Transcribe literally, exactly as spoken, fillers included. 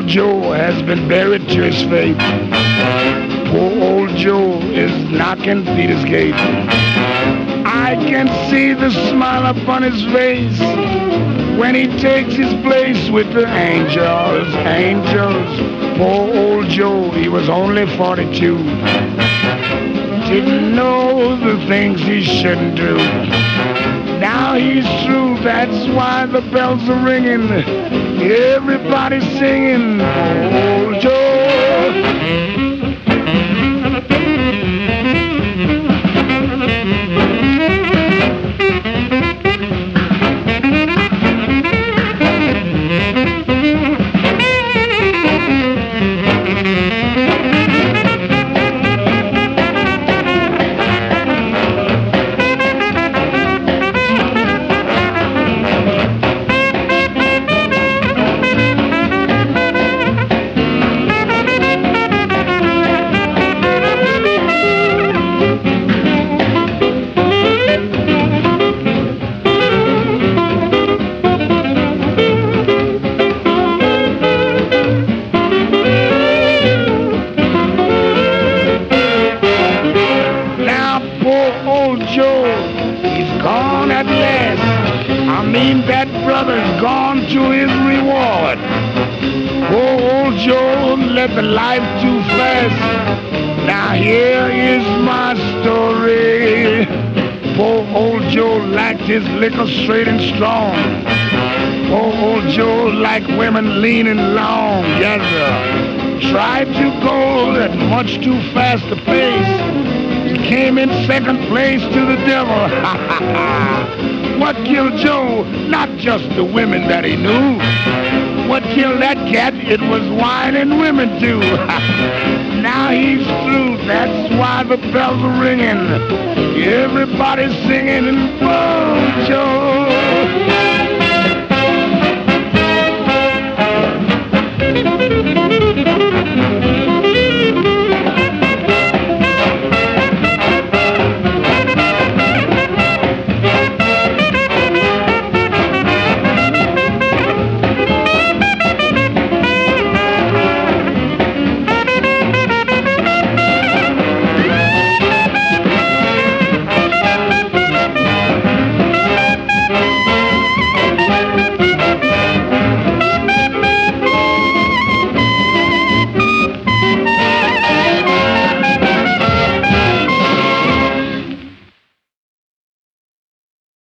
old Joe has been buried to his fate. Poor old Joe is knocking Peter's gate. I can see the smile upon his face when he takes his place with the angels, angels. Poor old Joe, he was only forty-two. Didn't know the things he shouldn't do. Now he's through, that's why the bells are ringing. Everybody's singing, old Joe. The life too fast. Now here is my story. Poor old Joe liked his liquor straight and strong. Poor old Joe liked women lean and long. Yes, sir. Tried to go at much too fast a pace. He came in second place to the devil. What killed Joe? Not just the women that he knew. What killed that cat? It was wine and women too. Now he's through, that's why the bells are ringing. Everybody's singing, and whoa, Joe.